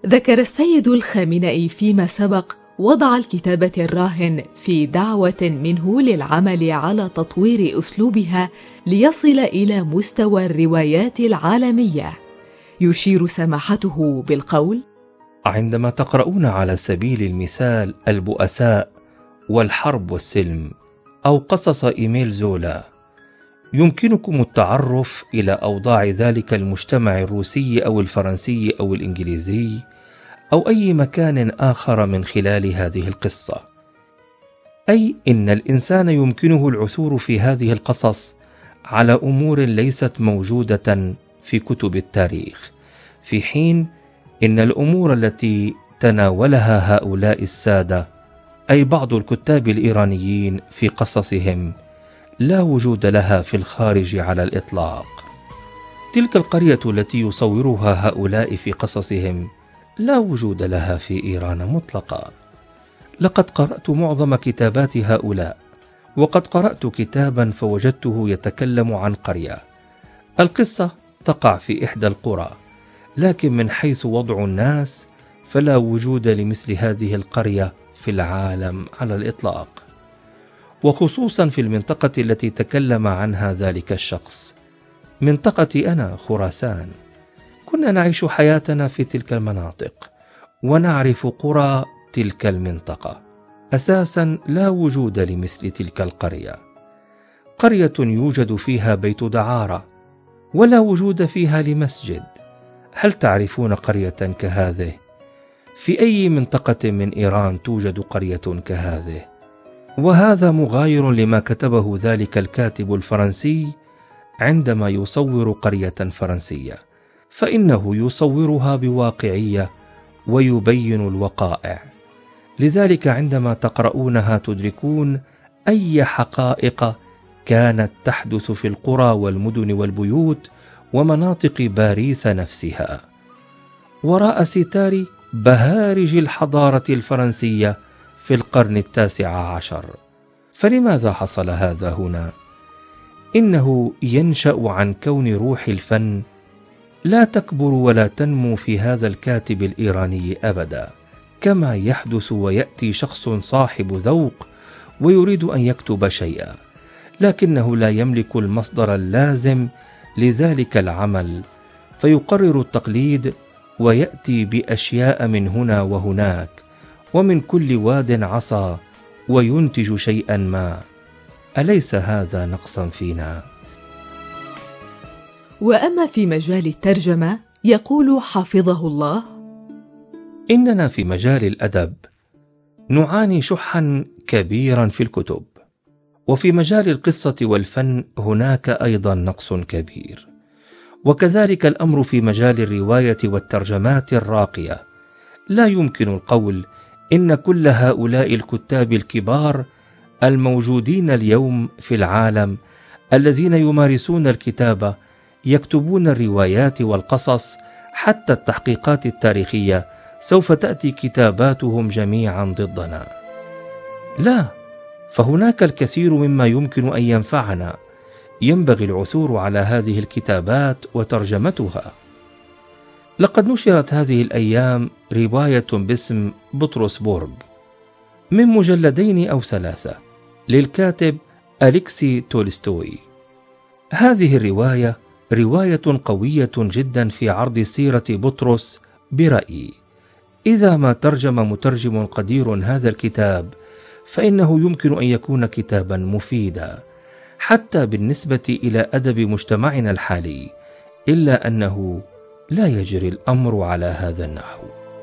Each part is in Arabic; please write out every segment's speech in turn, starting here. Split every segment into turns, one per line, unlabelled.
ذكر السيد الخامنئي فيما سبق وضع الكتابة الراهن في دعوة منه للعمل على تطوير أسلوبها ليصل إلى مستوى الروايات العالمية. يشير سماحته بالقول:
عندما تقرؤون على سبيل المثال البؤساء والحرب والسلم أو قصص إيميل زولا، يمكنكم التعرف إلى أوضاع ذلك المجتمع الروسي أو الفرنسي أو الإنجليزي أو أي مكان آخر من خلال هذه القصة. أي إن الإنسان يمكنه العثور في هذه القصص على أمور ليست موجودة في كتب التاريخ، في حين إن الأمور التي تناولها هؤلاء السادة أي بعض الكتاب الإيرانيين في قصصهم لا وجود لها في الخارج على الإطلاق. تلك القرية التي يصورها هؤلاء في قصصهم لا وجود لها في إيران مطلقا. لقد قرأت معظم كتابات هؤلاء، وقد قرأت كتابا فوجدته يتكلم عن قرية. القصة تقع في إحدى القرى، لكن من حيث وضع الناس فلا وجود لمثل هذه القرية في العالم على الإطلاق، وخصوصا في المنطقة التي تكلم عنها ذلك الشخص، منطقتي أنا خراسان. كنا نعيش حياتنا في تلك المناطق ونعرف قرى تلك المنطقة. أساسا لا وجود لمثل تلك القرية، قرية يوجد فيها بيت دعارة ولا وجود فيها لمسجد. هل تعرفون قرية كهذه؟ في أي منطقة من إيران توجد قرية كهذه؟ وهذا مغاير لما كتبه ذلك الكاتب الفرنسي عندما يصور قرية فرنسية، فإنه يصورها بواقعية ويبين الوقائع. لذلك عندما تقرؤونها تدركون أي حقائق كانت تحدث في القرى والمدن والبيوت ومناطق باريس نفسها، وراء ستار بهارج الحضارة الفرنسية في القرن 19. فلماذا حصل هذا هنا؟ إنه ينشأ عن كون روح الفن لا تكبر ولا تنمو في هذا الكاتب الإيراني أبدا، كما يحدث ويأتي شخص صاحب ذوق ويريد أن يكتب شيئا، لكنه لا يملك المصدر اللازم لذلك العمل، فيقرر التقليد ويأتي بأشياء من هنا وهناك ومن كل واد عصا وينتج شيئا ما. أليس هذا نقصا فينا؟
وأما في مجال الترجمة يقول حفظه الله:
إننا في مجال الأدب نعاني شحا كبيرا في الكتب، وفي مجال القصة والفن هناك أيضا نقص كبير، وكذلك الأمر في مجال الرواية والترجمات الراقية. لا يمكن القول إن كل هؤلاء الكتاب الكبار الموجودين اليوم في العالم الذين يمارسون الكتابة يكتبون الروايات والقصص، حتى التحقيقات التاريخية سوف تأتي كتاباتهم جميعا ضدنا. لا، فهناك الكثير مما يمكن أن ينفعنا، ينبغي العثور على هذه الكتابات وترجمتها. لقد نشرت هذه الأيام رواية باسم بطرس بورغ من مجلدين أو 3 للكاتب أليكسي تولستوي. هذه الرواية رواية قوية جدا في عرض سيرة بطرس برأيي. إذا ما ترجم مترجم قدير هذا الكتاب فإنه يمكن أن يكون كتابا مفيدا حتى بالنسبة إلى أدب مجتمعنا الحالي، إلا أنه لا يجري الأمر على هذا النحو.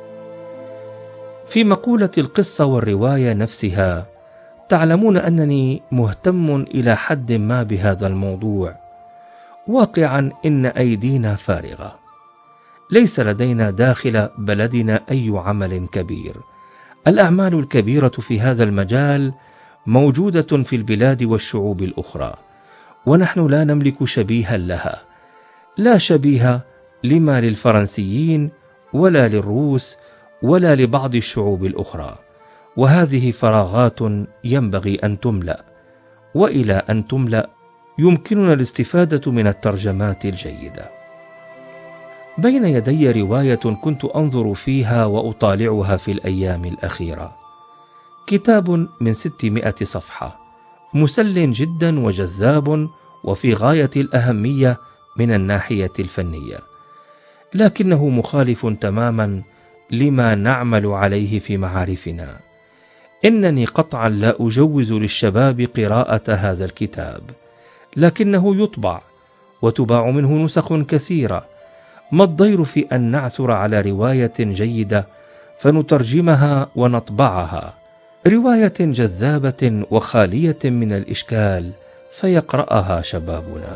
في مقولة القصة والرواية نفسها تعلمون أنني مهتم إلى حد ما بهذا الموضوع. واقعا إن أيدينا فارغة، ليس لدينا داخل بلدنا أي عمل كبير. الأعمال الكبيرة في هذا المجال موجودة في البلاد والشعوب الأخرى، ونحن لا نملك شبيها لها، لا شبيه لما للفرنسيين ولا للروس ولا لبعض الشعوب الأخرى. وهذه فراغات ينبغي أن تملأ، وإلى أن تملأ يمكننا الاستفادة من الترجمات الجيدة. بين يدي رواية كنت أنظر فيها وأطالعها في الأيام الأخيرة. كتاب من 600 صفحة، مسل جدا وجذاب وفي غاية الأهمية من الناحية الفنية، لكنه مخالف تماما لما نعمل عليه في معارفنا. إنني قطعا لا أجوز للشباب قراءة هذا الكتاب، لكنه يطبع وتباع منه نسخ كثيرة. ما الضير في أن نعثر على رواية جيدة فنترجمها ونطبعها، رواية جذابة وخالية من الإشكال فيقرأها شبابنا.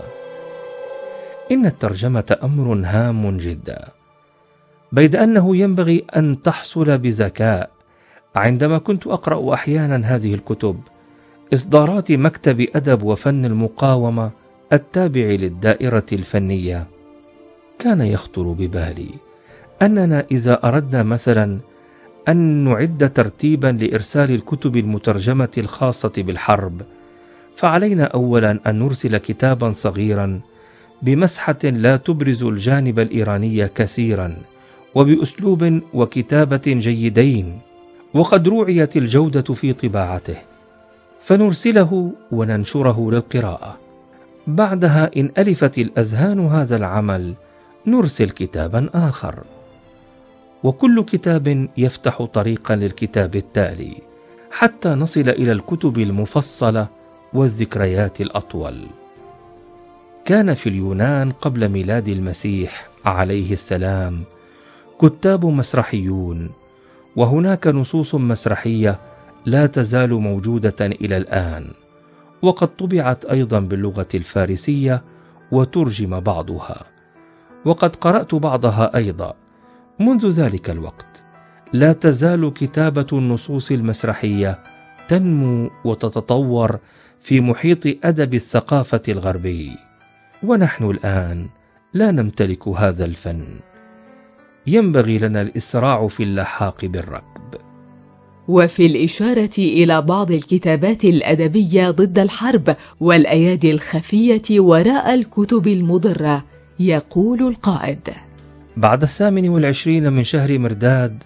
إن الترجمة أمر هام جدا، بيد أنه ينبغي أن تحصل بذكاء. عندما كنت أقرأ أحيانا هذه الكتب، إصدارات مكتب أدب وفن المقاومة التابع للدائرة الفنية، كان يخطر ببالي أننا إذا أردنا مثلا أن نعد ترتيبا لإرسال الكتب المترجمة الخاصة بالحرب، فعلينا أولا أن نرسل كتابا صغيرا بمسحة لا تبرز الجانب الإيراني كثيرا وبأسلوب وكتابة جيدين وقد روعيت الجودة في طباعته، فنرسله وننشره للقراءة. بعدها إن ألفت الأذهان هذا العمل نرسل كتابا آخر، وكل كتاب يفتح طريقا للكتاب التالي حتى نصل إلى الكتب المفصلة والذكريات الأطول. كان في اليونان قبل ميلاد المسيح عليه السلام كتاب مسرحيون، وهناك نصوص مسرحية لا تزال موجودة إلى الآن، وقد طبعت أيضا باللغة الفارسية وترجم بعضها، وقد قرأت بعضها أيضا. منذ ذلك الوقت لا تزال كتابة النصوص المسرحية تنمو وتتطور في محيط أدب الثقافة الغربي، ونحن الآن لا نمتلك هذا الفن. ينبغي لنا الإسراع في اللحاق بالركب.
وفي الإشارة إلى بعض الكتابات الأدبية ضد الحرب والأيادي الخفية وراء الكتب المضرة، يقول القائد:
بعد 28 من شهر مرداد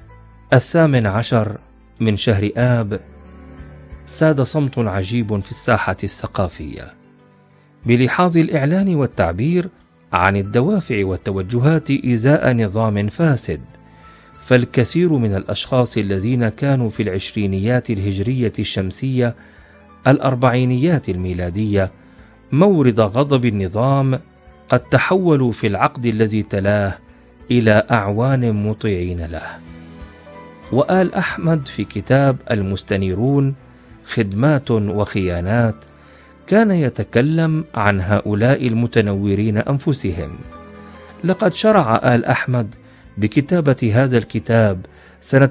18 من شهر آب ساد صمت عجيب في الساحة الثقافية، بلحاظ الإعلان والتعبير عن الدوافع والتوجهات إزاء نظام فاسد. فالكثير من الأشخاص الذين كانوا في العشرينيات الهجرية الشمسية الأربعينيات الميلادية مورد غضب النظام قد تحولوا في العقد الذي تلاه إلى أعوان مطيعين له. وآل أحمد في كتاب المستنيرون خدمات وخيانات كان يتكلم عن هؤلاء المتنورين أنفسهم. لقد شرع آل أحمد بكتابة هذا الكتاب سنة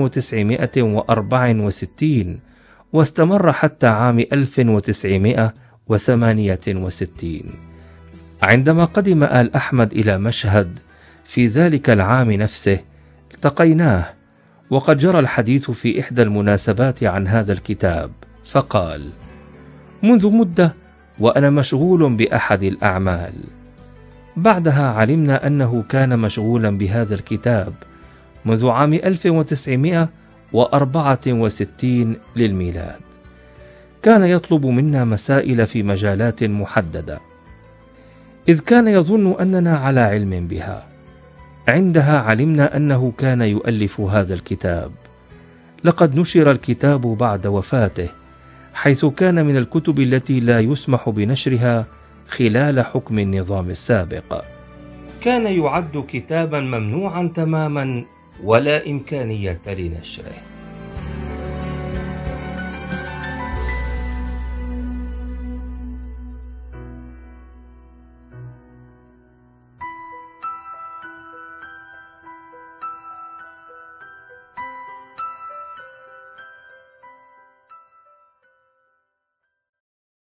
1964 واستمر حتى عام 1968. عندما قدم آل أحمد إلى مشهد في ذلك العام نفسه التقيناه، وقد جرى الحديث في إحدى المناسبات عن هذا الكتاب، فقال: منذ مدة وأنا مشغول بأحد الأعمال. بعدها علمنا أنه كان مشغولا بهذا الكتاب منذ عام 1964 للميلاد. كان يطلب منا مسائل في مجالات محددة، إذ كان يظن أننا على علم بها. عندها علمنا أنه كان يؤلف هذا الكتاب. لقد نشر الكتاب بعد وفاته، حيث كان من الكتب التي لا يسمح بنشرها خلال حكم النظام السابق. كان يعد كتابا ممنوعا تماما ولا إمكانية لنشره.